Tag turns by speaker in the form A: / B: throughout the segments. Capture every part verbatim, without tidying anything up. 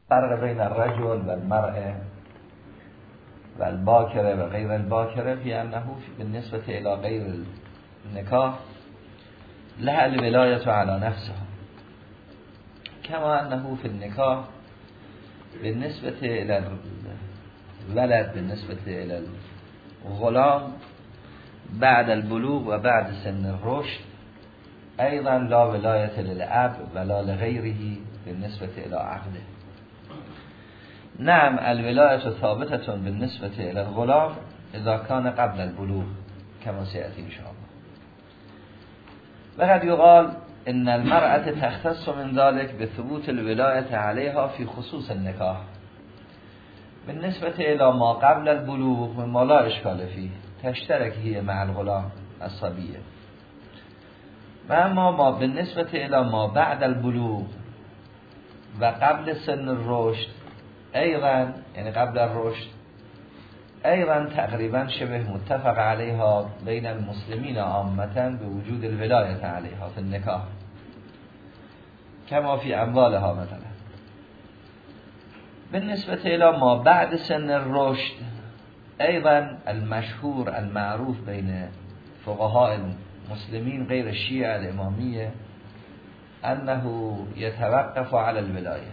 A: فرق بین الرجل و المرأة و الباکره و غیر الباکره فی انه بالنسبه الى غیر النکاح لها الولایت علی نفسها کما انه فی النکاح بالنسبه الى الولد بالنسبه الى الغلام بعد البلوغ و بعد سن الرشد ایضا لا ولایت للاب ولا لغیره بالنسبه الى عقده. نعم الولایت ثابتة بالنسبة الى الغلام اذا كان قبل البلوغ كما سيأتي ان شاء الله. وقد يقال ان المرأة تختص من ذلك بثبوت الولایت عليها في خصوص النكاح بالنسبة الى ما قبل البلوغ مما لا اشكال فيه تشترك هي مع الغلام الصبية. و اما ما بالنسبة الى ما بعد البلوغ و قبل سن الرشد ایضا یعنی قبل الرشد ایضا تقریبا شبه متفق علیها بین المسلمین عامتا به وجود الولایت علیها فی النکاح کما فی اموالها مثلا. بالنسبه الى ما بعد سن الرشد ایضا المشهور المعروف بین فقهاء المسلمین غیر الشیعه الامامیه انه يتوقف على الولایه،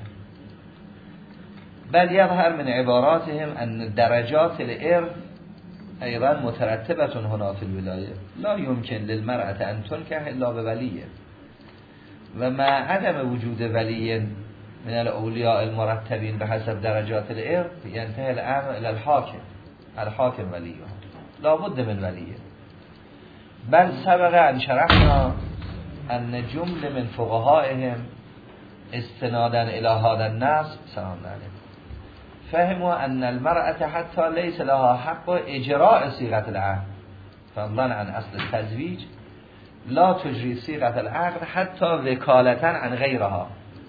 A: بل يظهر من عباراتهم أن درجات الإرث أيضا مترتبة هنا في الولاية، لا يمكن للمرأة أن تنكح إلا بولي، ومع عدم وجود ولي من الأولياء المرتبين بحسب درجات الإرث ينتهي الأمر إلى الحاكم، الحاكم وليها لا بد من ولي. بل سبق أن شرحنا أن جملة من فقهائهم استنادا إلى هذا النص سلام عليكم فهموا أن المرأة حتى ليس لها حق إجراء صيغة العقد فضلا عن أصل التزويج لا تجري صيغة العقد حتى وكالة عن غيرها،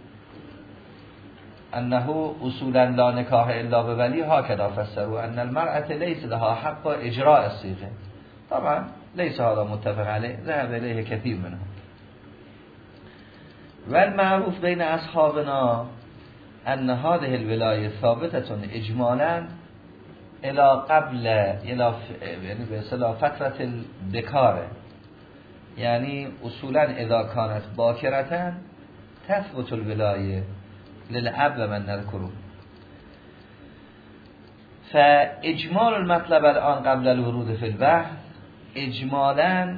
A: أنه أصولا لا نكاح إلا بولي. هكذا فسروا أن المرأة ليس لها حق إجراء الصيغة. طبعا ليس هذا متفق عليه، ذهب إليه كثير منهم. والمعروف بين أصحابنا أن هذه الولاية ثابتة إجمالا إلى قبل إلى يعني بصلاة فترة البكارة، يعني أصولا إذا كانت باكرة تثبت الولاية للأب من نذكره. فإجمال المطلب الآن قبل الورود في البحث إجمالا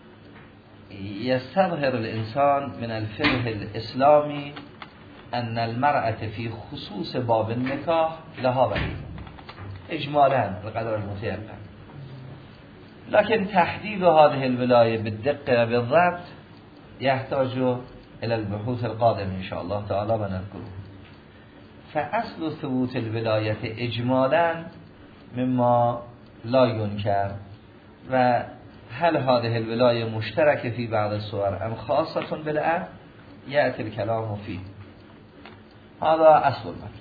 A: يستظهر الإنسان من الفقه الإسلامي أن المرأة في خصوص باب النكاح لها ولي إجمالا بقدر المتيقن، لكن تحديد هذه الولاية بالدقة بالضبط يحتاج إلى البحوث القادمة إن شاء الله تعالى ونذكره. فأصل ثبوت الولاية إجمالا مما لا ينكر، و هل هذه الولاية مشتركة في بعض الصور أم خاصة بالأب يأتي الكلام فيه. هذا أصل المطلب.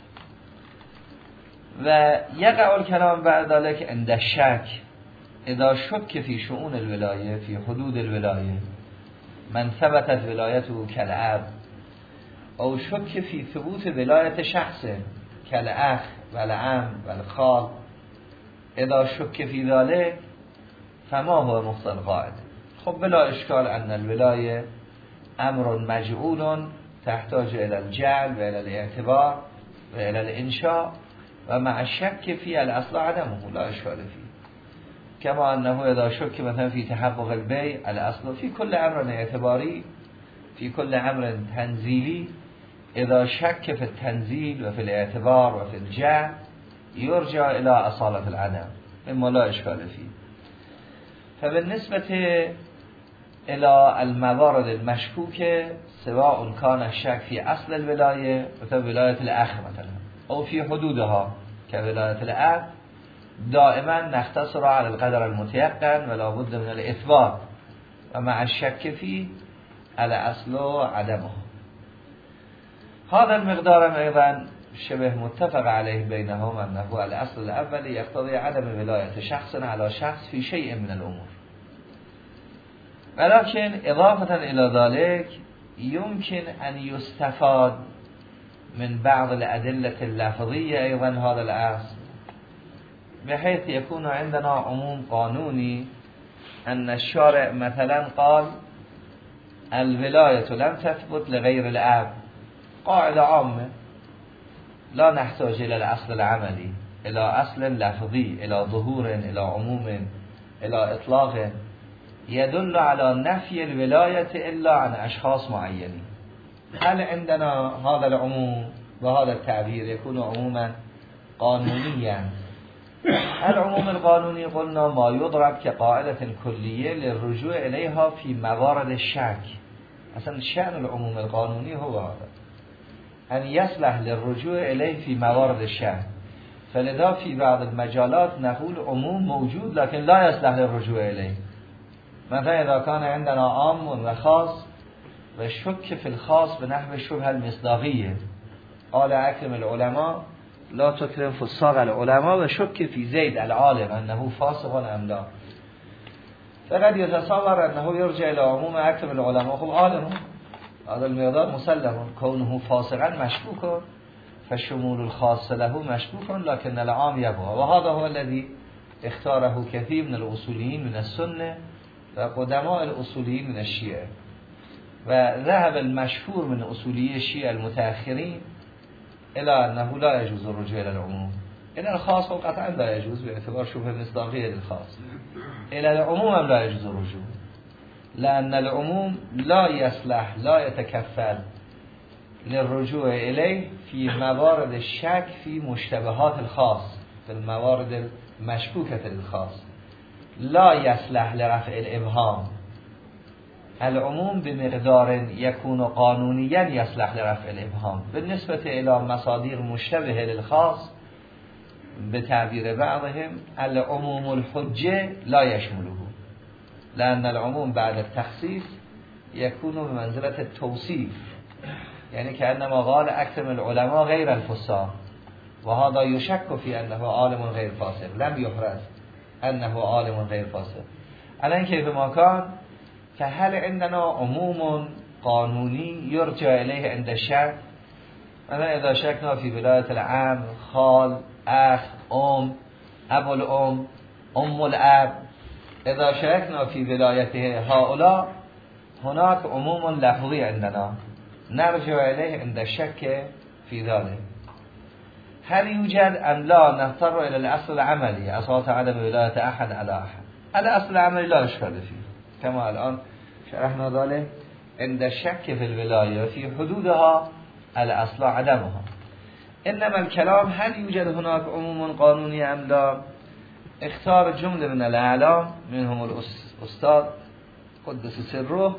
A: ويقع الكلام بعد ذلك عند الشك إذا شك في شؤون الولاية في حدود الولاية من ثبتت ولايته كالأب أو شك في ثبوت ولاية شخص كالأخ والعم والخال. إذا شك في ذلك فما هو مقتضى القاعدة؟ خب بلا إشكال أن الولاية أمر مجعول تحتاج إلى الجعل وإلى الاعتبار وإلى الإنشاء، ومع الشك في الأصل عدمه لا إشكال فيه. كما أنه إذا شك مثلا في تحقق البيع الأصل في كل أمر اعتباري في كل أمر تنزيلي إذا شك في التنزيل وفي الاعتبار وفي الجعل يرجع إلى أصالة العدم مما لا إشكال فيه. فبالنسبة إلى الموارد المشكوكة سواء كان الشك في أصل الولاية مثل ولاية الأخ مثلا أو في حدودها كولاية الأب دائما نختصر على القدر المتيقن ولا بد من الإثبات، ومع الشك فيه الأصل عدمه. هذا المقدار أيضا شبه متفق عليه بينهم أنه الأصل الأول يقتضي عدم ولاية شخص على شخص في شيء من الأمور، ولكن إضافة إلى ذلك يمكن أن يستفاد من بعض الأدلة اللفظية أيضا هذا الأصل، بحيث يكون عندنا عموم قانوني أن الشارع مثلا قال الولاية لم تثبت لغير الأب، قاعدة عامة لا نحتاج إلى الأصل العملي، إلى أصل لفظي، إلى ظهور، إلى عموم، إلى إطلاق يدل على نفي الولاية إلا عن أشخاص معينين. هل عندنا هذا العموم وهذا التعبير يكون عموما قانونيا؟ العموم القانوني قلنا ما يضرب كقاعدة كلية للرجوع إليها في موارد الشك. أصلا شأن العموم القانوني هو هذا، أن يصلح للرجوع إليه في موارد الشك. فلذا في بعض المجالات نقول عموم موجود لكن لا يصلح للرجوع إليه. مثلا إذا كان عندنا عام وخاص والشك في الخاص بنحو الشبهة المصداقية، قال أكرم العلماء لا تكرم فساق العلماء، وشك في زيد العالم أنه فاسق أم لا، فقد يتصور أنه يرجع إلى عموم أكرم العلماء. خب عالم هذا المقدار مسلم، كونه فاسقا مشكوك فشمول الخاص له مشكوك، لكن العام يبقى. وهذا هو الذي اختاره كثير من الأصوليين من السنة وقدماء الأصوليين من الشيعة. وذهب المشهور من أصولي الشيعة المتأخرين إلى أنه لا يجوز الرجوع إلى العموم. إلى الخاص قطعا لا يجوز باعتبار شبهة مصداقية للخاص، إلى العموم لا يجوز الرجوع، لأن العموم لا يصلح، لا يتكفل للرجوع إليه في موارد الشك في مشتبهات الخاص، في الموارد المشكوكة للخاص، لا يصلح لرفع الإبهام. العموم بمقدار يكون قانونيا يصلح لرفع الإبهام بالنسبة إلى مصادر مشتبه للخاص. بتعبير بعضهم العموم الحجة لا يشمله، لأن العموم بعد التخصيص يكون بمنزلة التوصيف، يعني كأنما قال أكرم العلماء غير الفساق، وهذا يشك في أنه عالم غير فاسق، لم يحرز أنه عالم غير فاسق. الآن كيف ما كان، فهل عندنا عموم قانوني يرجع إليه عند الشك؟ مثلا إذا شكنا في ولاية العم، خال، أخ، أم، أبو الأم، أم الأب، إذا شكنا في ولايته هؤلاء، هناك عموم لفظي عندنا نرجع إليه عند الشك في ذلك. هل يوجد أم لا نضطر إلى الأصل العملي، أساس عدم ولاية أحد على أحد؟ الأصل العملي لا إشكال فيه، كما الآن شرحنا ذلك. عند الشك في الولاية في حدودها الأصل عدمها. إنما الكلام هل يوجد هناك عموم قانوني أم لا؟ اختار جملة من الأعلام منهم الأستاذ قدس سره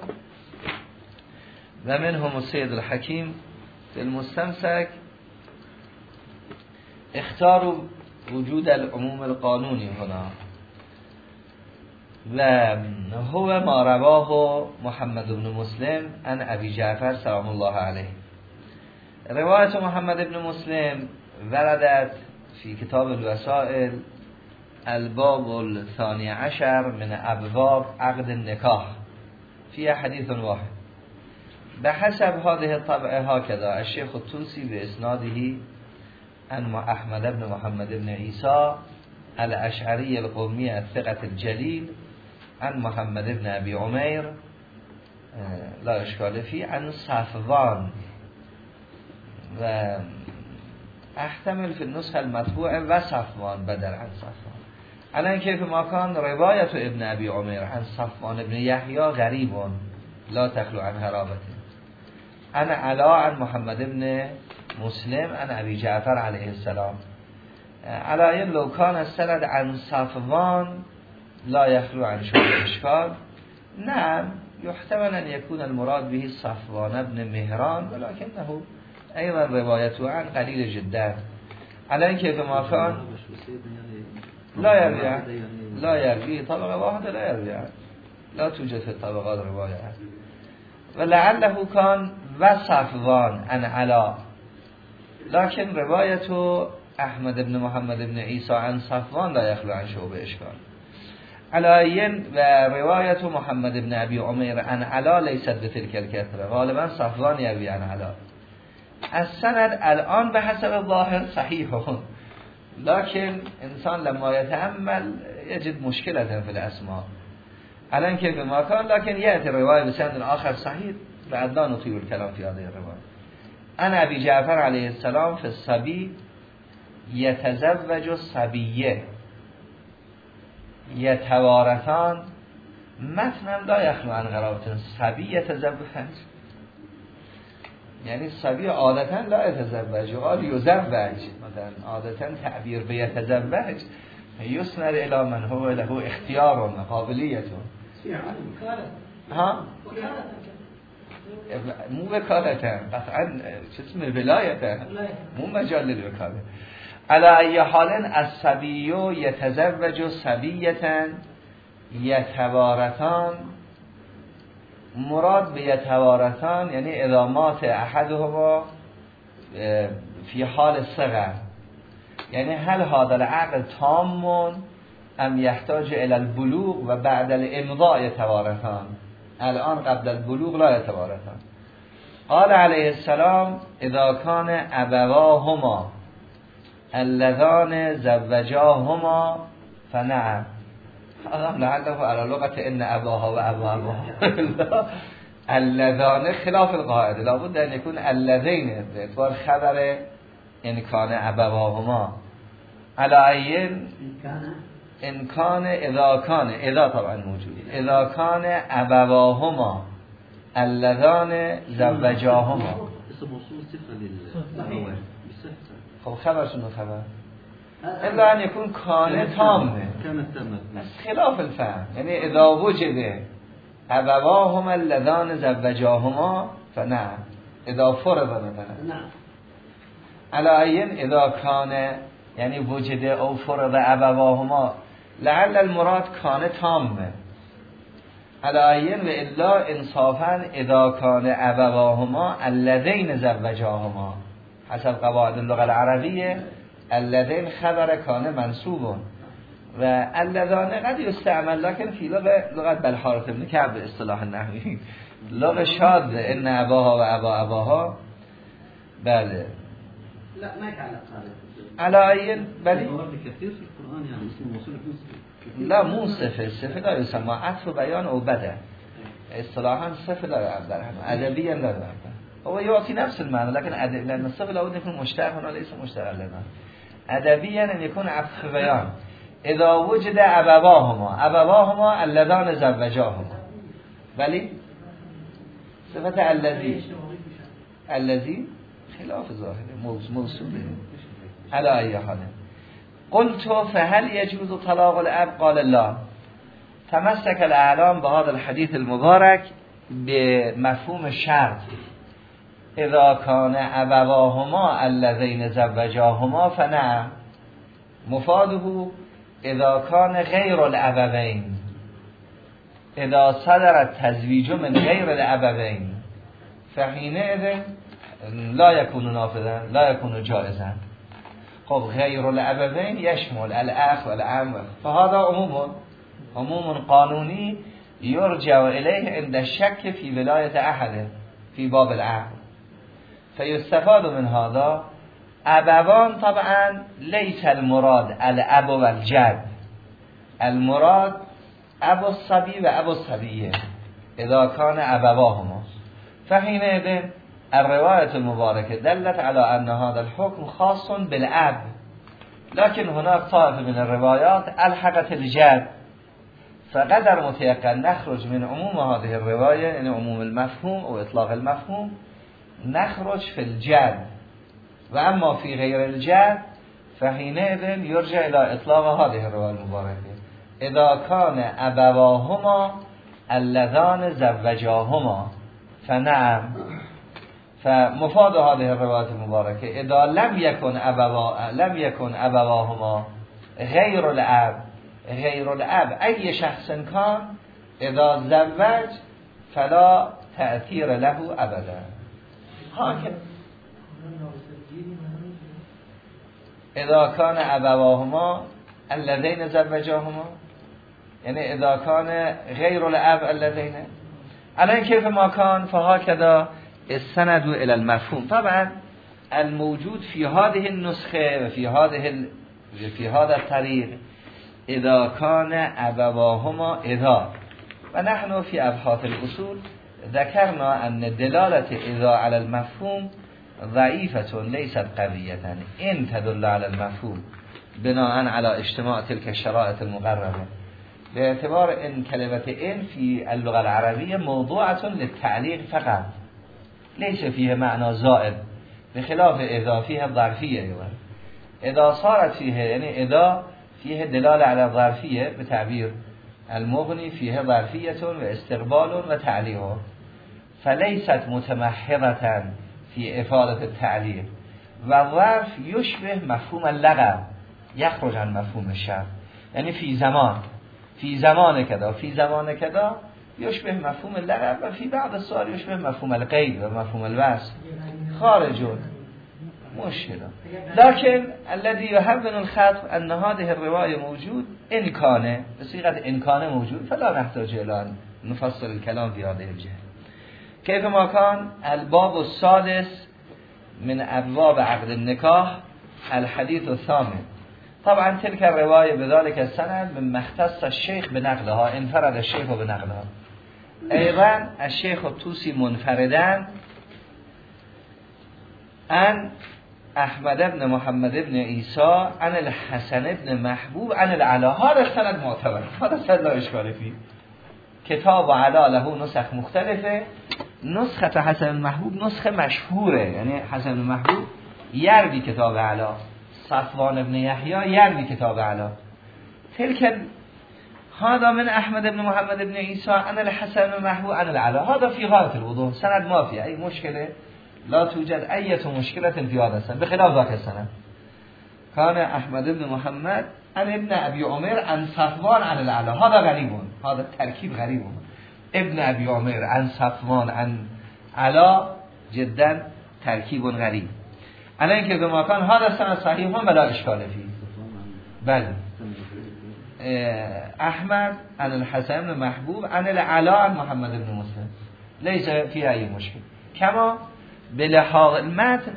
A: ومنهم السيد الحكيم في المستمسك، اختاروا وجود العموم القانوني هنا، وهو ما رواه محمد بن مسلم عن أبي جعفر سلام الله عليه. رواية محمد بن مسلم وردت في كتاب الوسائل الباب الثاني عشر من أبواب عقد النكاح في حديث واحد. بحسب هذه الطبعة هكذا الشيخ الطوسي بإسناده عن أحمد بن محمد بن عيسى الأشعري القومي الثقة الجليل عن محمد بن أبي عمير لا إشكال فيه عن صفوان، و احتمل في النسخة المطبوعة و صفوان بدل عن صفوان. الان كيف ما كان رواية ابن أبي عمير عن صفوان ابن يحيى غريب لا تخلو عن غرابته. أنا علا عن محمد بن مسلم عن أبي جعفر عليه السلام. على إن لو كان السند عن صفوان لا يخلو عن شبه إشكال. نعم يحتمل أن يكون المراد به صفوان بن مهران، ولكنه أيضا روايته عن قليل جدا. على إن كيف ما كان لا يرجع لا يرجع طبقة واحدة، لا يرجع، لا توجد في الطبقات رواية. ولعله كان وصفوان عن علا، لكن رواية أحمد بن محمد بن عيسى عن صفوان لا يخلو عن شعبة إشكال. علاين ورواية محمد بن أبي عمير عن علا ليست بتلك الكثرة، غالبا صفوان يروي عن علا. از سند الان به حسب ظاهر صحیح هون، لكن انسان لما يتأمل يجد مشكلة في الاسماء الان كيف ما كان، لكن يأتي الرواية بسند آخر صحيح بعد لا نطيل الكلام في هذه الرواية. أنا أبي جعفر عليه السلام في الصبي يتزوج الصبية يتوارثان، متنم لا يخلو عن غرابة. صبي يتزوج یعنی الصبي عادتا لا يتزوج وقال يزوج، مثلا عادتا تعبیر به يتزوج يسند الى من هو له اختیار و قابلیت. ها مو وکالتن قطعا چسم ولایتن، مو مجال للوکالت. على ای حال الصبی یتزوج صبیة یتوارثان، مراد به یتوارثان یعنی ادامات احدهما فی حال صغر، یعنی هل هذا العقل تام ام یحتاج الى البلوغ و بعد الامضاء یتوارثان، الان قبل البلوغ لا یتوارثان. قال علیه السلام اذا کان ابواهما اللذان زوجاهما فنعم. آدم لعله على لغت ان اباها و اباها اللذان خلاف القاعده، لابد ان يكون اللذین به اعتبار خبر ان کان ابواهما على عین ان کان اذا کان اذا طبعا موجوده اذا کان ابواهما اللذان زوجاهما. خب خبر شنو خبر؟ الا ان يكون کان تامه خلاف الفهم، یعنی اذا وجد ابواهما اللذان زوجاهما فنعم اذا فرض مثلا على عین اذا کان یعنی وجد او فرض ابواهما لعل المراد کان تامه على عین و الا انصافا اذا کان ابواهما اللذین زوجاهما حسب قواعد اللغه العربیه اللذین خبر کان منصوب و اللذان قد یستعمل لكن فی لغت بالحارث ابن کعب به اصطلاح نحوی لغه شاذ ان اباها و ابا اباها. بله
B: لا ما يتعلق
A: هذا على عين بل
B: كثير في القرآن يعني اسم موصول في
A: لا مو صفه، صفه لا يسمى عطف بيان او بده، اصطلاحا صفه لا يعبر ادبيا لا يعبر، هو يعطي نفس المعنى لكن أدب... لأن الصفة لابد يكون مشتق هنا ليس مشتق لنا. أدبيا أن يكون عطف بيان إذا وجد أبواهما أبواهما اللذان زوجاهما، بلی صفت الذي الذي خلاف ظاهره موصوله على أي حال. قلت فهل يجوز طلاق الأب؟ قال لا. تمسك الأعلام بهذا الحديث المبارك بمفهوم الشرط اذا کان ابواهما اللذین زوجاهما فنعم، مفاده اذا کان غیر الابوین اذا صدر التزویج من غیر الابوین فحینئذ لا یکون نافذا لا یکون جائزا. خب غیر الابوین یشمل الاخ والعم، فهذا عموم عموم قانونی یرجع الیه عند الشک فی ولایت احد فی باب العقل. فیستفاد من هذا ابوان طبعا لیس المراد الاب و الجد، المراد ابو الصبی و ابو الصبیه اذا کان ابواهما. فحینئذ الرواية المباركة دلت على أن هذا الحكم خاص بالأب، لكن هناك طائفة من الروايات ألحقت الجد، فقدر متيقن نخرج من عموم هذه الرواية يعني عموم المفهوم أو إطلاق المفهوم نخرج في الجد، وأما في غير الجد فحينئذ يرجع إلى إطلاق هذه الرواية المباركة إذا كان أبواهما اللذان زوجاهما فنعم. فمفاد هذه الرواية المباركة إذا لم يكن أبوا لم يكن أبواهما غير الأب غير الأب أي شخص كان إذا زوج فلا تأثير له أبدا. هكذا إذا كان أبواهما اللذين زوجاهما يعني إذا كان غير الأب اللذين على كيف ما كان فهكذا السند إلى المفهوم. طبعا الموجود في هذه النسخه و في هذه في هذا الطريق اذا كان ابواهما اذا، و نحن في ابحاث الاصول ذكرنا ان دلالة اذا على المفهوم ضعیفة لیست قویة ان تدل على المفهوم بناء على اجتماع تلك الشرائط المقرره، به اعتبار ان کلمة ان في اللغة العربية موضوعة للتعلیق فقط ليس فيه معنى زائد، بخلاف اذا فيها ظرفية. اذا صارت فيه يعني اذا فيه دلالة على الظرفية بتعبير المغني فيه ظرفية و استقبال و تعلیق، فليست متمحضة في افادة التعلیق و ظرف يشبه مفهوم اللغو يخرج عن مفهوم الشرط، یعنی فی زمان فی زمان کدا فی زمان کدا يشبه مفهوم اللغو و فی بعض السؤال يشبه مفهوم القید و مفهوم الوصف خارجون مشكلة. لكن الذي يهون الخطب أن هذه الرواية موجود إن كان بصيغة إن كان موجود فلا نحتاج إلى أن نفصل الكلام في هذه الجهة. كيف ما كان الباب السادس من أبواب عقد النكاح الحديث الثامن، طبعا تلك الرواية بذلك السند من مختص الشيخ بنقلها، انفرد الشيخ بنقلها. أيضا الشيخ الطوسي منفردا عن احمد بن محمد بن عيسى عن الحسن بن محبوب عن العلا، هذا السند معتبر، هذا السند لا اشكال فيه. كتاب علا له نسخ مختلفه، نسخة حسن المحبوب نسخة مشهوره، يعني حسن المحبوب يروي كتاب علا، صفوان بن يحيى يروي كتاب علا. تلك هذا من احمد بن محمد بن عيسى عن الحسن المحبوب عن العلا، هذا في غاية الوضوح، سند ما فيه اي مشكله، لا توجد أي مشكلة في هذا السند بخلاف ذاك السند. كان أحمد بن محمد عن ابن أبي عمر عن صفوان عن العلا، هذا غريب، هذا التركيب غريب، ابن أبي عمر عن صفوان عن علا جدا تركيب غريب. على إنك كما كان هذا السند صحيح ولا إشكال فيه. بل أحمد عن الحسن بن محبوب عن العلا عن محمد بن مسلم ليس فيه أي مشكلة. كما بلحاظ المتن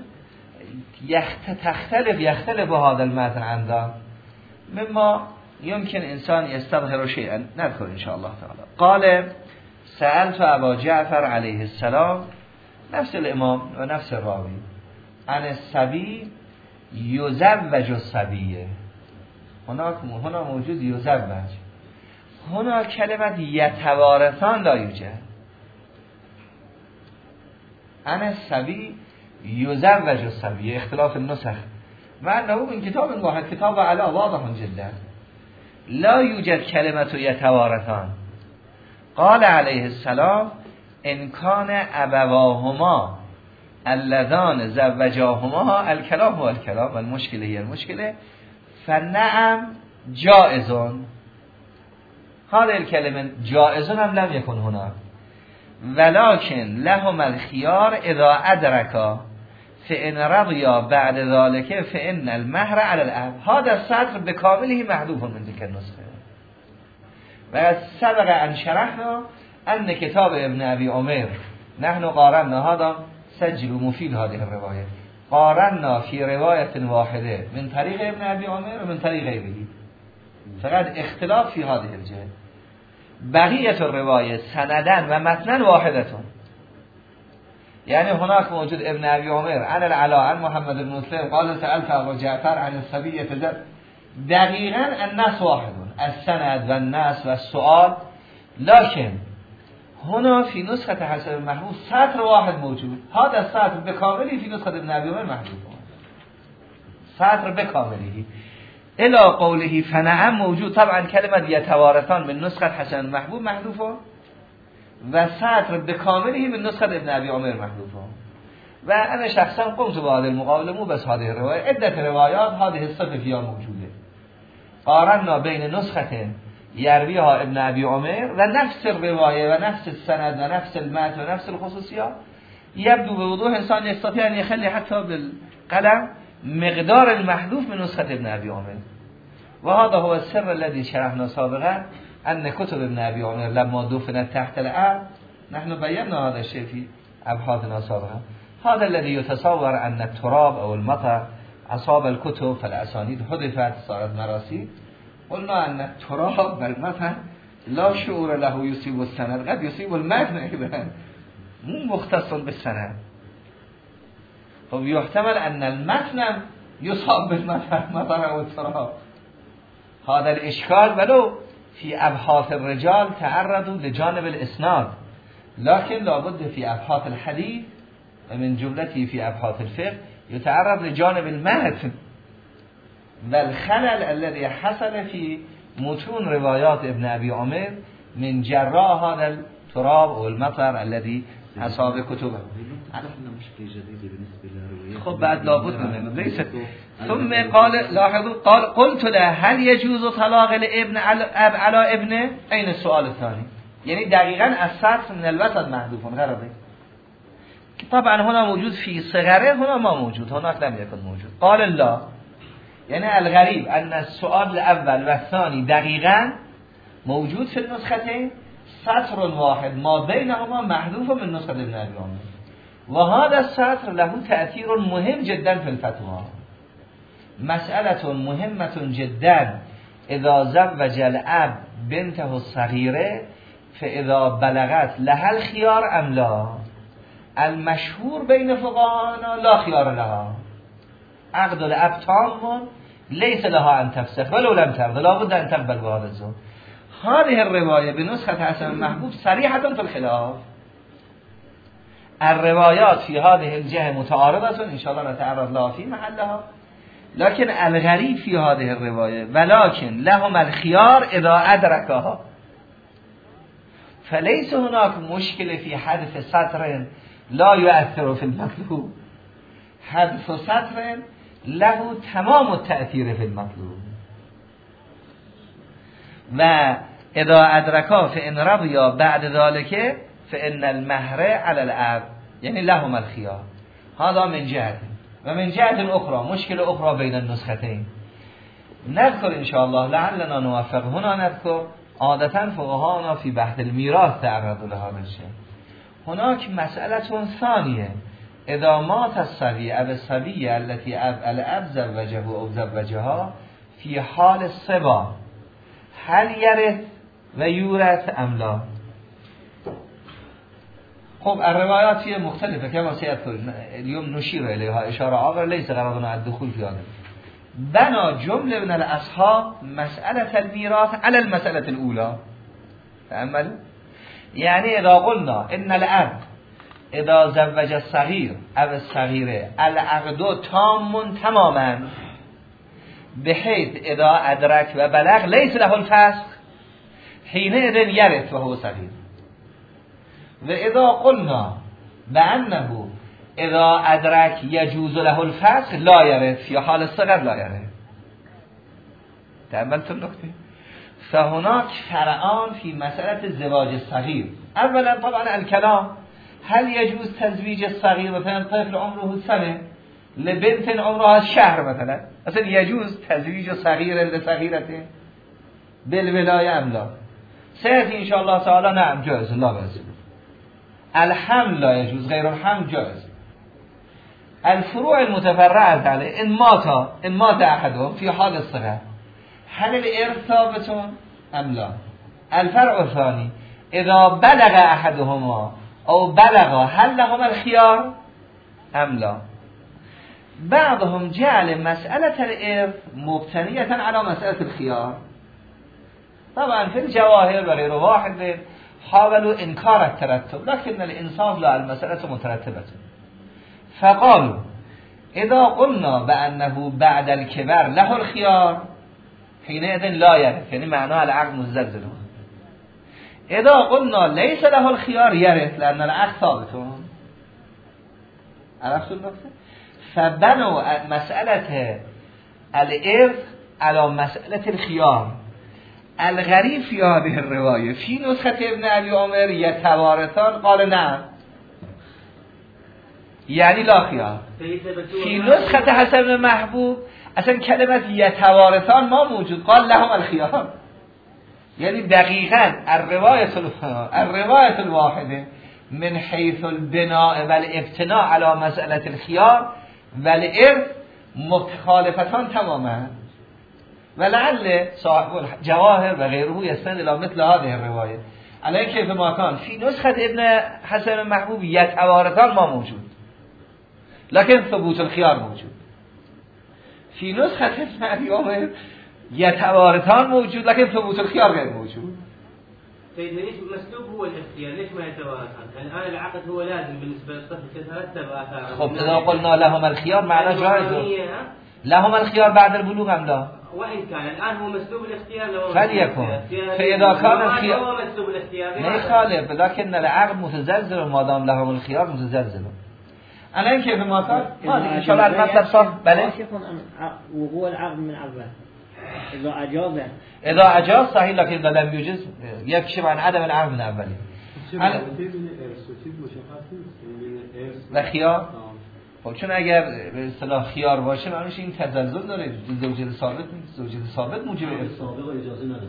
A: تختلف يختلف هذا المتن عن ذا مما يمكن إنسان يستظهر شيئا نذكر إن شاء الله تعالى. قال سألت أبا جعفر عليه السلام، نفس الإمام ونفس الراوي، عن الصبي يزوج الصبية، هناك هنا موجود يزوج، هنا كلمة يتوارثان لا يوجد. عن الصبي يزوج الصبي، اختلاف النسخ، مع أنه من كتاب واحد كتاب على واضح جدا لا يوجد كلمة يتوارثان. قال عليه السلام إن كان أبواهما اللذان زوجاهما، الكلام هو الكلام والمشكلة هي المشكلة، فنعم جائز، هذه الكلمة جائز هم لم يكن هنا، ولكن لهم الخيار اذا ادركا فان رضيا بعد ذلك فان المهر على الاب. هذا السطر بكامله محذوف من تلك النسخه. و سبق ان شرحنا ان كتاب ابن ابي عمر نحن قارنا، هذا سجل مفيد هذه الروايه، قارنا في روايه واحده من طريق ابن ابي عمر ومن طريق غيره، فقط اختلاف في هذه الجهه. بقیت الرواية سندن و متنا واحدتون، يعني هناك موجود ابن أبي عمر عن العلا عن محمد بن مسلم قال سألت أبو جعفر عن الصبي يتزوج، دقيقا الناس واحد، السند و الناس و السؤال، لكن هنا في نسخة حسن المحبوب سطر واحد موجود، هذا السطر بكامله في نسخة ابن أبي عمر محذوف، سطر بكامله الى قوله فنعم موجود. طبعا كلمة يتوارثان من نسخة حسن المحبوب محذوفه و سطر بكامله من نسخة ابن ابي عمر محذوفه. و انا شخصا قمت بهذه المقابله، مو بس هذه الروايه، عده روايات هذه الصفه فيها موجوده. قارنا بين نسخة يرويها ابن ابي عمر و نفس الروايه و نفس السند و نفس المتن و نفس الخصوصيات، يبدو بوضوح انسان يستطيع ان يخلي حتى بالقلم مقدار المحذوف من نسخة ابن أبي عمر. وهذا هو السر الذي شرحنا سابقا، أن كتب ابن أبي عمر لما دفنت تحت الأرض، نحن بينا هذا الشيء في أبحاثنا سابقا، هذا الذي يتصور أن التراب أو المطر أصاب الكتب فالأسانيد حذفت صارت مراسيل. قلنا أن التراب والمطر لا شعور له يصيب السند، قد يصيب المتن أيضا، مو مختص بالسند. طب يحتمل أن المتن يصاب بالمطر مطر أو التراب. هذا الإشكال ولو في أبحاث الرجال تعرضوا لجانب الإسناد، لكن لابد في أبحاث الحديث ومن جملته في أبحاث الفقه يتعرض لجانب المتن والخلل الذي حصل في متون روايات ابن أبي عمر من جراء هذا التراب أو المطر الذي أصاب كتبه. خب بعد لابد منه ليس. ثم قال لاحظوا قال قلت له هل يجوز طلاق الابن اب على ابنه؟ این السؤال الثاني. يعني دقيقا السطر من الوسط محذوف غرضه. طبعا هنا موجود في صغره، هنا ما موجود، هناك لم يكن موجود. قال الله، يعني الغريب ان السؤال الاول و الثاني دقيقا موجود في النسختين، سطر واحد ما بينهما محذوف من نسخة ابن أبي عمر، وهذا السطر له تأثير مهم جدا في الفتوى. مسألة مهمة جدا إذا زوج الأب بنته الصغيرة فإذا بلغت لها الخيار أم لا. المشهور بين فقهاءنا لا خيار لها، عقد الأب تام ليس لها أن تفسخ ولو لم ترضى، لابد أن تقبل بهذا الزوج. هذه الرواية بنسخة حسن المحبوب صريحة في الخلاف. الروايات في هذه الجهة متعارضة، إن شاء الله نتعرض لها في محلها، لكن الغريب في هذه الرواية ولكن لهم الخيار إذا أدركها، فليس هناك مشكلة في حذف سطر لا يؤثر في المطلوب، حذف سطر له تمام التأثير في المطلوب. و اذا ادرکا فان رضیا بعد ذلك فان المهر على الاب، يعني لهم الخيار. هذا من جهة. و من جهة اخرى مشكل اخرى بين النسختين نذكر ان شاء الله لعلنا نوفق. هنا نذكر عادة فقهاءنا في بحث الميراث تعرضوا لهذا الشيء. هناك مسألة ثانية، اذا مات الصبي او الصبية التي اب الاب زوجه او زوجها في حال الصبا هل يرث و یورث ام لا؟ خب الروایات هي مختلفة كما سيذكر اليوم نشير إليها إشارة عابرة ليس غرضنا الدخول في هذا. بنى جملة من الأصحاب مسألة الميراث على المسألة الأولى. تأملوا، يعني إذا قلنا إن الأب إذا زوج الصغير أو الصغيرة العقد تام تماما بحيث إذا أدرك و بلغ ليس له الفسخ حينئذ يرث وهو صغير. وإذا قلنا بأنه إذا أدرك يجوز له الفسخ لا يرث، في حال الصغر لا يرث. تأملت النقطة؟ فهناك فرعان في مسألة الزواج الصغير. أولا طبعا الكلام هل يجوز تزويج الصغير مثلا طفل عمره سنة لبنت عمرها شهر مثلا، اصلا يجوز تزويج صغير لصغيرته بالولاية ام لا؟ سيأتي ان شاء الله تعالى نعم جائز لا بأس. الحمل لا يجوز، غير الحمل جائز. الفروع المتفرعة عليه ان مات ان مات احدهم في حال الصغر هل الارث ثابت ام لا؟ الفرع الثاني اذا بلغ احدهما او بلغ هل لهم الخيار ام لا؟ بعضهم جعل مسألة الإرث مبتنية على مسألة الخيار. طبعا في الجواهر وغير واحد حاولوا إنكار الترتب، لكن الإنصاف لا، المسألة مترتبة. فقالوا إذا قلنا بأنه بعد الكبر له الخيار حينئذ لا يرث، يعني معناه العقد مزلزل. إذا قلنا ليس له الخيار يرث لأن العقد ثابت. عرفتوا النقطة؟ فبنوا مسألة الإرث على مسألة الخيار. الغريب في هذه الرواية في نسخة ابن أبي عمر يتوارثان قال نعم، يعني لا خيار. في نسخة حسن محبوب اصلا كلمة يتوارثان ما موجود، قال لهم الخيار. يعني دقیقاً الرواية الرواية الواحدة من حیث البناء و الابتناء علی مسئله الخیار و الارث متخالفتان تماما ولعل صاحب الجواهر و غیره یستند الى مثل هذه الروایه علی کیف ما کان فی نسخه ابن حسن محبوب یتوارثان ما موجود لكن ثبوت الخيار موجود في نسخة ابن أبي عمر يتوارثان موجود لكن ثبوت الخيار غير موجود.
C: طيب ليش المسلوب هو الاختيار ليش ما يتوارثان؟ الآن العقد هو لازم بالنسبة للطفل تترتب آثاره.
A: خب إذا قلنا لهم الخيار معناه جائز. لهم الخيار بعد البلوغ أم لا؟
C: وإن كان الآن هو مسلوب الاختيار لو
A: فليكن فإذا كان الخيار
C: هو مسلوب الاختيار
A: ما يخالف لكن العقد متزلزل ما دام لهم الخيار متزلزل. الان كيف ما كان هذه ان شاء الله المطلب صح بله
D: وقوع العقد من اول اذا اجاز
A: اذا اجاز صحيح لكن اذا لم يجز يكشف عن عدم العقد من اولی و خیار خب چون اگر به اصطلاح خیار باشه معنیش این تزلزل داره زوجیت ثابت نیست زوجیت ثابت موجب ارث
B: سابق اجازه نداره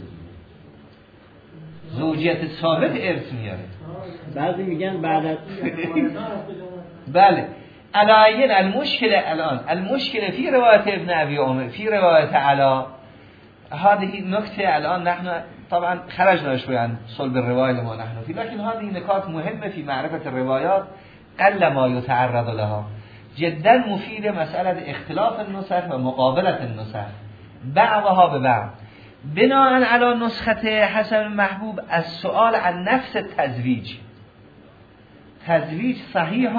A: زوجیت ثابت ارث میاره
D: بعضی میگن بعد از
A: بله علایین المشکل الان المشکل فی روایت ابن ابی عمر فی روایت علا هذه نکته الان نحن طبعا خرجنا شوي عن صلب الرواية ما نحن فيه لكن هذه نکات مهمة في معرفة الروايات قل ما يتعرض لها جدا مفيدة مسألة اختلاف النسخ ومقابلة النسخ بعضها ببعض بناء على نسخة حسن محبوب السؤال عن نفس التزويج تزويج صحيح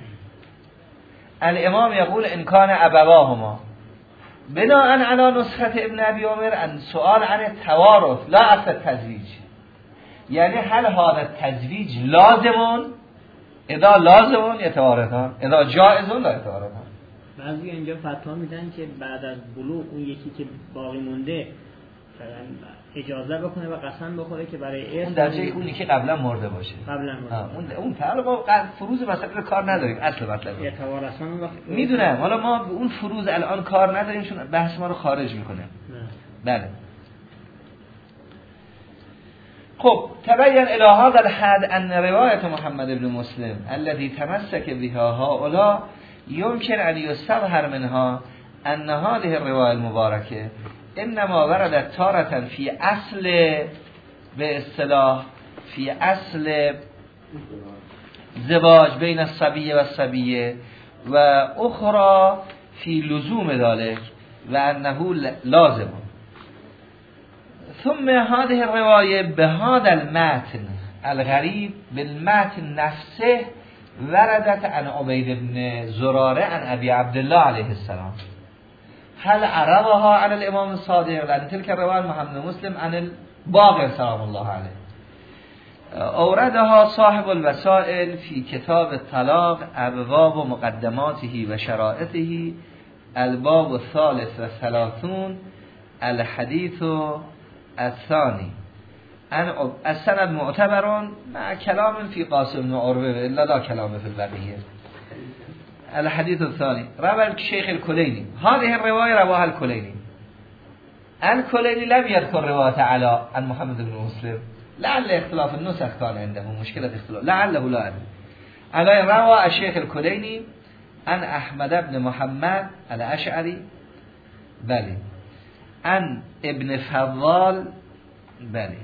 A: الامام يقول ان كان ابواهما بناء على نسخة ابن ابي عمر السؤال عن التوارث لا اصل التزويج يعني هل هذا التزويج لازم اذا لازم يتوارثان اذا جائز لا يتوارثان.
D: بعضی اینجا فتوا میدن که بعد از بلوغ اون یکی که باقی مونده اجازه بکنه و قسم بخوره که برای ارث
A: درجه اونی که قبلا مرده باشه
D: قبلا مرده
A: اون اون طرف ما فروض مسئله رو کار نداریم اصل مطلب
D: یتوارثان وقت
A: میدونم حالا ما به اون فروض الان کار نداریم چون بحث ما رو خارج میکنه. بله خب تبين الى هذا الحد ان روايه محمد بن مسلم الذي تمسك بها هؤلاء يمكن ان يستظهر منها ان هذه الروايه المباركه انما وردت تارة في اصل به اصطلاح في اصل زواج بين الصبي والصبية و اخرى في لزوم ذلك و انه لازم ثم هذه الرواية بهذا المتن الغريب بالمتن نفسه وردت عن عبيد بن زرارة عن ابي عبد الله عليه السلام هل عرضها على الامام الصادق لان تلك الرواية محمد مسلم عن الباقر سلام الله عليه اوردها صاحب الوسائل في كتاب الطلاق ابواب مقدماته و شرائطه الباب الثالث و ثلاثون الحديث الثاني ان السند معتبر مع كلام في قاسم بن عروة الا لا كلام في البقية. الحديث الثاني روى الشيخ الكليني هذه الرواية رواها الكليني الكليني لم يذكر رواية على عن محمد بن مسلم لعل اختلاف النسخ كان عنده مشكلة اختلاف لعله لا أدري على روى الشيخ الكليني عن أحمد بن محمد الأشعري بلي عن ابن فضال بلي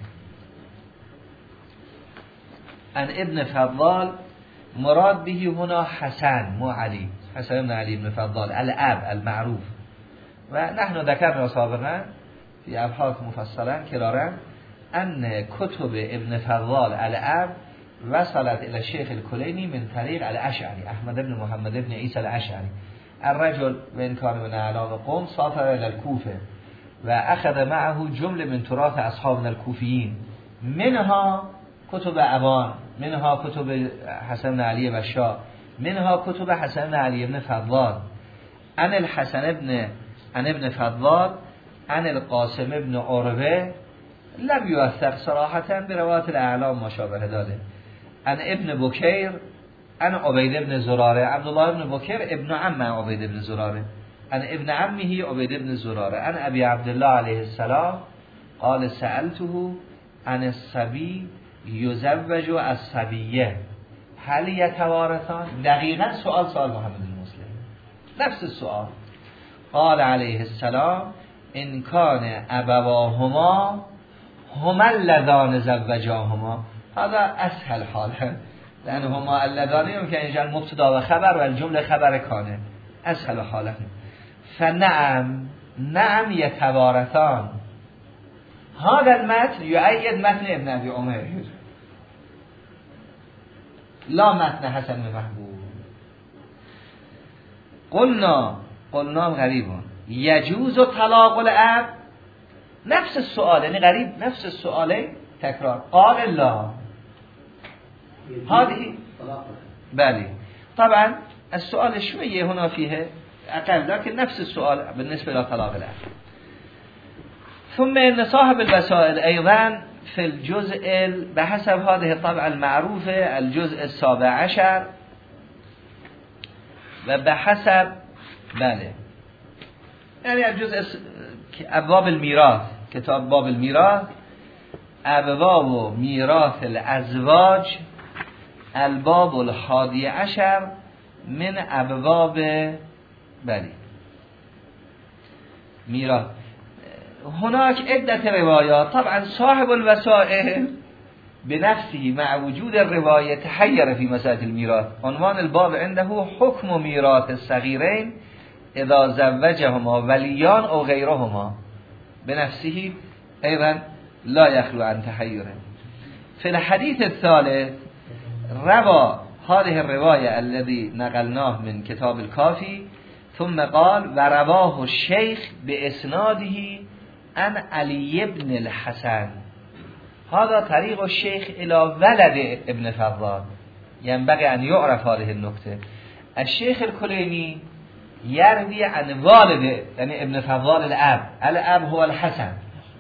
A: عن ابن فضال مراد به هنا حسن مو علي حسن بن علي بن فضال الأب المعروف ونحن ذكرنا سابقا في أبحاث مفصلا كرارا أن كتب ابن فضال الأب وصلت إلى الشيخ الكليني من طريق الأشعري أحمد بن محمد بن عيسى الأشعري الرجل وإن كان من أعلام قوم سافر إلى الكوفة وأخذ معه جملة من تراث أصحابنا الكوفيين منها كتب أبان منها كتب حسن بن علي بشار منها كتب حسن بن علي بن فضال عن الحسن بن عن ابن فضال عن القاسم بن عروة لم يوثق صراحة برواية الأعلام ما شابه ذلك عن ابن بكير عن عبيد بن زرارة عبد الله بن بكير ابن عم عبيد بن زرارة عن ابن عمه عبيد بن زرارة عن أبي عبد الله عليه السلام قال سألته عن الصبي يزوج الصبية هل یتوارثان؟ دقیقا سوال سوال محمد بن مسلم، نفس السؤال. قال علیه السلام ان کان ابواهما هما اللذان زوجاهما. هذا اسهل حاله لان هما اللذان يمكن يجعل مبتدا و خبر و الجمله خبر کانه، اسهل حاله. فنعم نعم يتوارثان. هذا المتن يؤيد متن ابن ابي عمر لا متن حسن محبوب. قلنا قلنا غریبون یجوز طلاق الاب. نفس السؤال، یعنی غریب نفس السؤال تکرار. قال لا هذه بله. طبعا السؤال شوية هنا فيه أقل لكن نفس السؤال بالنسبة لطلاق الأب. ثم إن صاحب الوسائل أيضا في الجزء بحسب هذه الطبعة المعروفة الجزء السابع عشر وبحسب بله يعني الجزء أبواب الميراث، كتاب باب الميراث، أبواب ميراث الأزواج، الباب الحادي عشر من أبواب بله ميراث. هناك عدة روايات. طبعا صاحب الوسائل بنفسه مع وجود الرواية تحير في مسألة الميراث. عنوان الباب عنده حكم ميراث الصغيرين اذا زوجهما وليان او غيرهما. بنفسه ايضا لا يخلو عن تحير. في الحديث الثالث روى هذه الرواية الذي نقلناه من كتاب الكافي ثم قال ورواه الشيخ بإسناده عن علي بن الحسن. هذا طريق الشيخ إلى ولد ابن فضال. ينبغي أن يعرف هذه النكتة. الشيخ الكليني يروي عن والد يعني ابن فضال الأب. الأب هو الحسن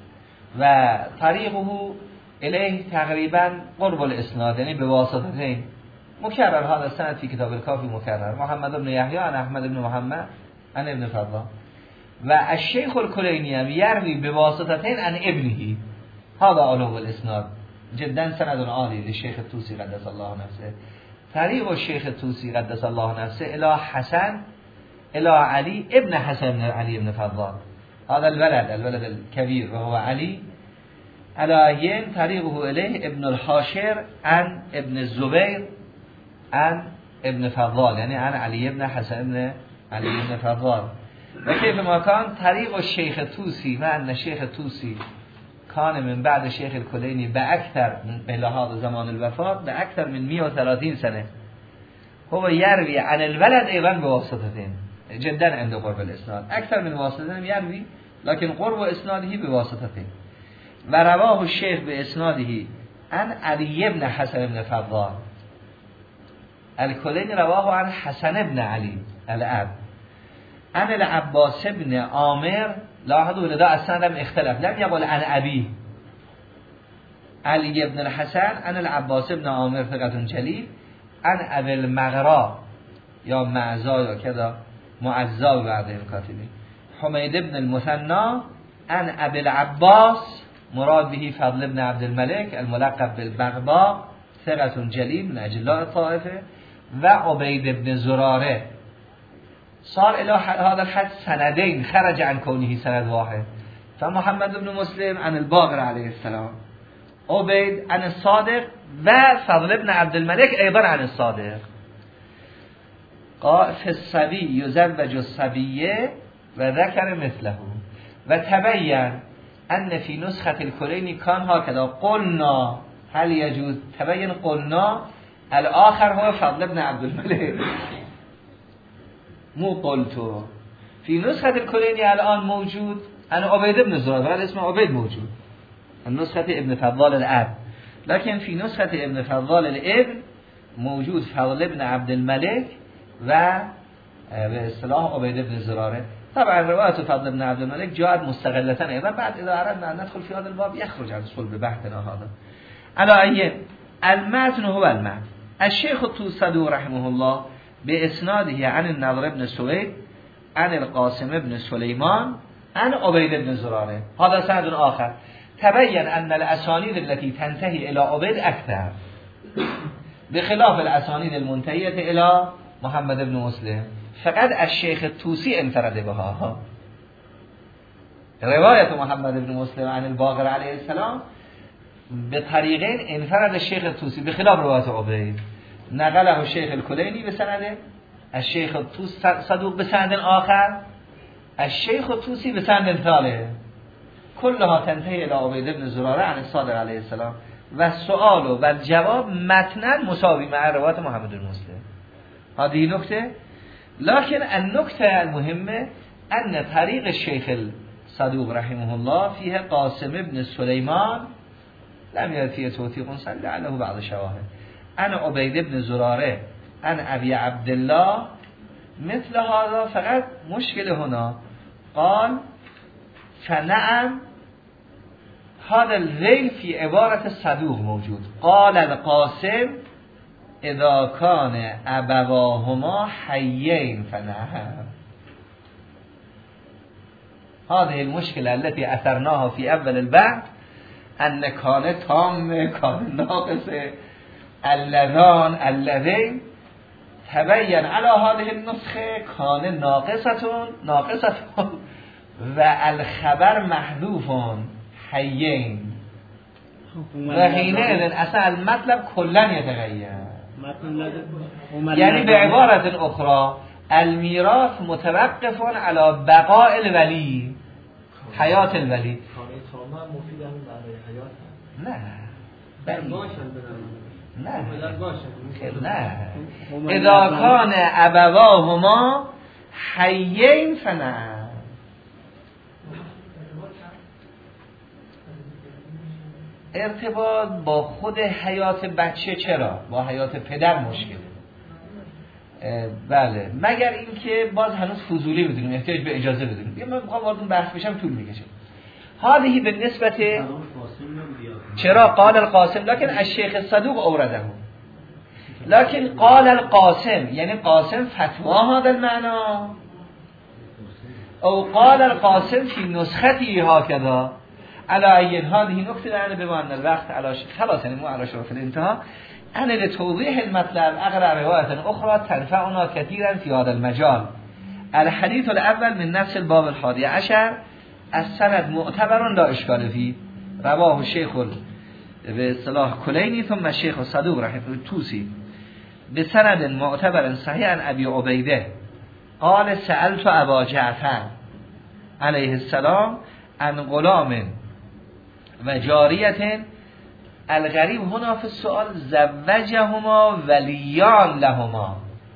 A: وطريقه إليه تقريبا قرب الإسناد يعني بواسطتين. مكرر هذا السند في كتاب الكافي مكرر. محمد بن يحيى عن أحمد بن محمد عن ابن فضال. والشيخ الكليني يروي بواسطتين عن ابنه. هذا علو الإسناد جدا سند عالي للشيخ الطوسي قدس الله نفسه. طريق الشيخ الطوسي قدس الله نفسه إلى حسن إلى علي ابن حسن بن علي بن فضال. هذا الولد الولد الكبير وهو علي. على طريقه إليه ابن الحاشر عن ابن الزبير عن ابن فضال يعني عن علي بن حسن بن علي بن فضال. وكيف ما كان طريق الشيخ الطوسي مع أن الشيخ الطوسي كان من بعد الشيخ الكليني بأكثر من لحاظ زمان الوفاة بأكثر من مئة وثلاثين سنة. هو يروي عن الولد أيضا بواسطتين جدا عند قرب الإسناد. أكثر من واسطتين يروي لكن قرب إسناده بواسطتين. ورواه الشيخ بإسناده عن علي بن حسن بن فضال. الكليني رواه عن حسن بن علي الأب عن العباس بن عامر. لاحظوا لذا السند اختلف لم يقل عن أبيه. علي بن الحسن عن العباس بن عامر ثقة جليل عن أبي المغراء یا معزا یا كذا معزا بعد الكاتبين حميد بن المثنى عن أبي العباس مراد به فضل بن عبد الملك الملقب بالبغباء ثقة جليل من أجلاء الطائفة و عبيد بن زراره. صار إلى هذا الحد سندين خرج عن كونه سند واحد. فمحمد بن مسلم عن الباقر عليه السلام، عبيد عن الصادق وفضل بن عبد الملك أيضا عن الصادق. قال في الصبي يزوج الصبية وذكر مثله. وتبين أن في نسخة الكليني كان هكذا قلنا هل يجوز. تبين قلنا الآخر هو فضل بن عبد الملك مو قلتو. في نسخة الكليني الآن موجود أنا عبيد بن زرار وهذا اسمه عبيد موجود النسخة ابن فضال الأب. لكن في نسخة ابن فضال الابن موجود فضل بن عبد الملك و به اصطلاح عبيد بن زراره. طبعا رواية فضل بن عبد الملك جاءت مستقلة أيضا. بعد إذا أردنا أن ندخل في هذا الباب يخرج عن صلب بحثنا هذا. على أي المتن هو المتن. الشيخ الطوسي رحمه الله بإسناده عن النضر بن سويد عن القاسم بن سليمان عن عبيد بن زراره. هذا سند آخر. تبين أن الأسانيد التي تنتهي إلى عبيد أكثر. به خلاف الاسانید المنتهیه الی محمد بن مسلم فقط از شیخ طوسی انفرد بها. روایت محمد بن مسلم عن الباقر علیه السلام به طریقین انفرد الشیخ طوسی به خلاف روایت عبید، نقله الشیخ الکلینی به سنده از شیخ طوس صدوق به سند آخر از شیخ طوسی به سند ثالث کلها تنتهی الی عبید بن زراره عن الصادق علیه السلام و سؤال و جواب متنا مساوی مع روایت محمد بن مسلم. هذه نکته. لكن النکته المهمه ان طریق الشیخ صدوق رحمه الله فيه قاسم بن سليمان لم يرد فيه توثيق صلى عليه بعض شواهد. انا عبید بن زراره انا ابي عبد الله مثل هذا فقط مشكل هنا قال فنعم هذا الذيل في عبارة الصدوق موجود. قال القاسم اذا كان ابواهما حيين فنعم. هذه المشكلة التي أثرناها في أول البحث أن كان تام كان ناقص اللذان اللذين تبين على هذه النسخة كان ناقصة ناقصة والخبر محذوف حيين وحينئذ أصلا المطلب كلا يتغير. يعني بعبارة أخرى الميراث متوقف على بقاء الولی حیات الولی. نه نه نه اذا کان ابواهما حیین فنعم. ارتباط با خود حیات بچه چرا؟ با حیات پدر مشکل. بله مگر اینکه باز هنوز فضولی بدونیم، احتیاج به اجازه بدونیم. یه من میخوام واردون بحث بشم طول میکشه. هذه بالنسبه چرا قال القاسم لكن الشيخ الصدوق اورده لكن قال القاسم يعني قاسم فتوى هذا المعنى او قال القاسم في نسخته هكذا على أي هذه نكتة يعني بما أن الوقت على خلاص يعني مو على شرف الانتهاء. أنا لتوضيح المطلب أقرأ رواية أخرى تنفعنا كثيرا في هذا المجال. الحديث الأول من نفس الباب الحادي عشر السند معتبر لا إشكال فيه رواه الشيخ باصطلاح كليني ثم الشيخ الصدوق رحمه الطوسي بسند معتبر صحيح عن أبي عبيدة قال سألت أبا جعفر عليه السلام عن غلام و جاریه. الغریب هنا في السؤال زوجهما ولیان لهما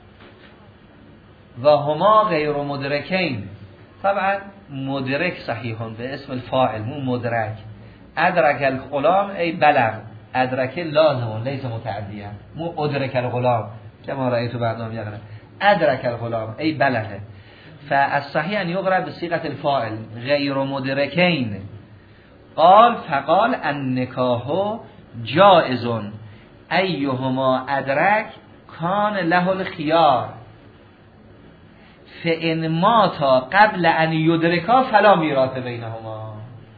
A: و هما غیر مدرکین. طبعا مدرک صحیحون به اسم الفاعل مو مدرک. ادرک الغلام ای بلغ ادرک لازمون لیس متعدیه مو ادرک الغلام كما رأيت بعضهم يقرأ ادرک الغلام ای بلغه. فالصحيح أن يقرأ بصيغة الفاعل غير مدركين. قال فقال النكاح جائز أيهما أدرك كان له الخيار فإن مات قبل أن يدركا فلا ميراث بينهما.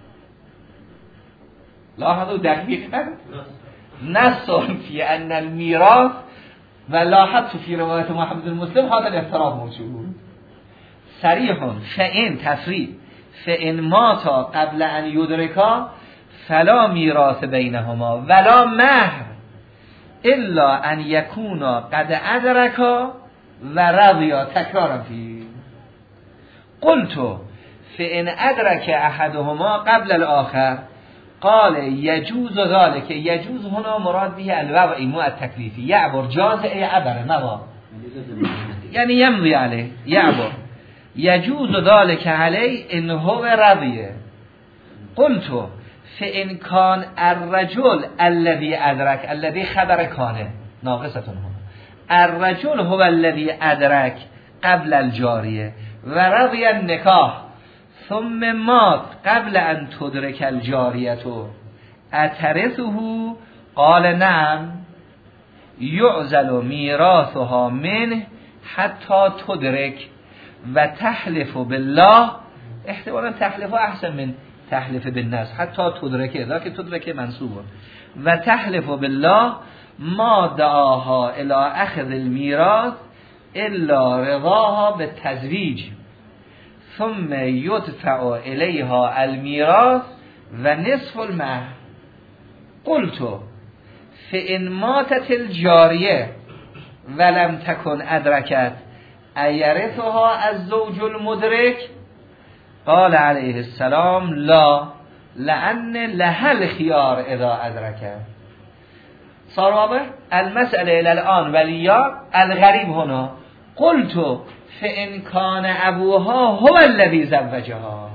A: لاحظوا دقيقا نص في أن الميراث ولاحظت في رواية محمد المسلم هذا الافتراض موجود صريح فإن تفريق فإن مات قبل أن يدركا فلا ميراث بينهما ولا مهر إلا أن يكونا قد أدركا ورضيا تكرارا فيه. قلت فإن أدرك أحدهما قبل الآخر قال يجوز ذلك. يجوز هنا مراد به الوضع مو التكليفي. يعبر جاز أي عبر نوا يعني يمضي عليه يعبر. يجوز ذلك عليه إن هو رضيه. قلت فإن كان الرجل الذي أدرك الذي خبر كان ناقصة هنا الرجل هو الذي أدرك قبل الجارية ورضي النكاح ثم مات قبل أن تدرك الجارية أترثه قال نعم يعزل ميراثها منه حتى تدرك و تحلف بالله. احتمالا تحلف احسن من تحلف بالناس. حتی تدرکه ذاك تدرکه منصوب و تحلف بالله ما دعاها الى اخذ المیراث الا رضاها به تزویج ثم یدفع الیها المیراث و نصف المهر. قلت فإن ماتت الجاریه ولم تکن ادرکت ایرثها الزوج المدرک؟ قال علیه السلام لا لأن لها الخيار اذا ادرکت. صار واضح؟ المسألة الى الآن ولیا الغریب هنا. قلت فإن كان ابوها هو الذي زوجها.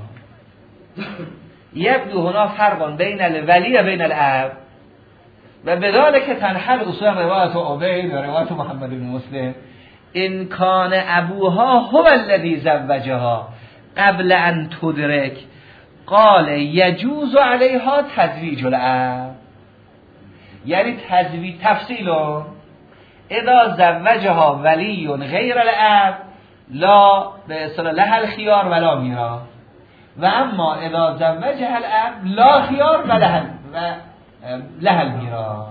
A: يبدو هنا فرق بين الولي وبين الاب و بذلك تنحل اصول روایت عبید و روایت محمد بن مسلم. ان کان ابوها هو الذي زوجها قبل ان تدرک قال يجوز عليها تزویج الاب. یعنی تزویج تفصیل اذا زوجها ولی غیر الاب لا به اصطلاح لها الخيار ولا میراث و اما اذا زوجها الاب لا خيار و لها المیراث.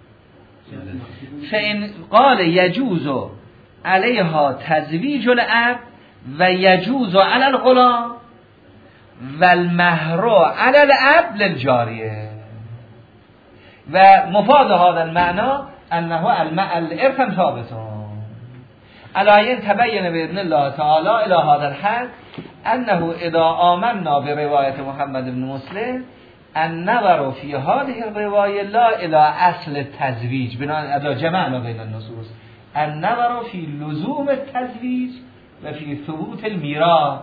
A: فإن قال يجوز عليها تزویج الاب و يجوز على الغلام و المهر على الاب للجاریه. و مفاد هذا المعنى انه الارث ثابت على تبين باذن الله تعالى الى هذا الحد انه اذا آمنا بروايه محمد بن مسلم النظر في هذه الروايه لا الى اصل التزویج بناء على جمعنا بين النصوص النظر في لزوم التزویج و في ثبوت الميراث.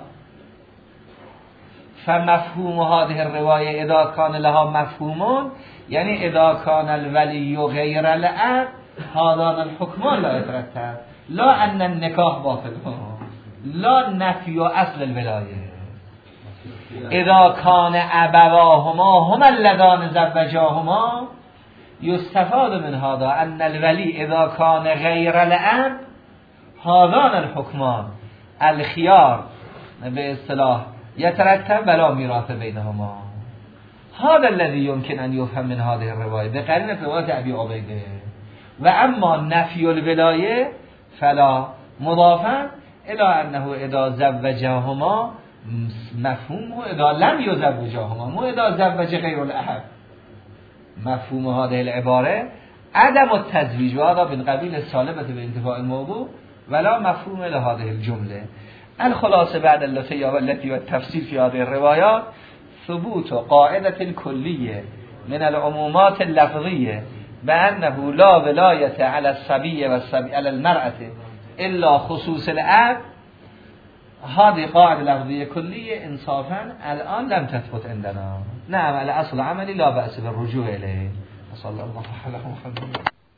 A: فمفهوم هذه الروايه اذا كان لها مفهوم یعنی اذا كان الولي غير الاب هذان الحكمان لا يترتب لا ان النکاح باطل لا نفی اصل الولايه. اذا كان ابواهما هما اللذان زوجاهما يستفاد من هذا ان الولي اذا كان غير الاب هذان الحكمان الخيار به اصطلاح يترتب ولا ميراث بينهما. هذا الذي يمكن ان يفهم من هذه الروايه بقرينه روايه ابي عبيده. و اما نفي الولايه فلا مضافا الى انه اذا زوجهما مفهومه اذا لم يزوجهما مو اذا زوج غير الاحد. مفهوم هذه العباره عدم التزويج وهذا من قبيل السالبه بانتفاء الموضوع ولا مفهوم لهذه الجمله. الخلاصه بعد اللفظيه والتي والتفصيل في هذه الروايات ثبوت قاعده كليه من العمومات اللفظيه بأنه لا ولاية على الصبي والصبي على المرأة إلا خصوص الأب. هذه قاعدة لفظية كلية إنصافا الآن لم تثبت عندنا. نعم على أصل عملي لا بأس بالرجوع إليه. صلى الله عليه وسلم.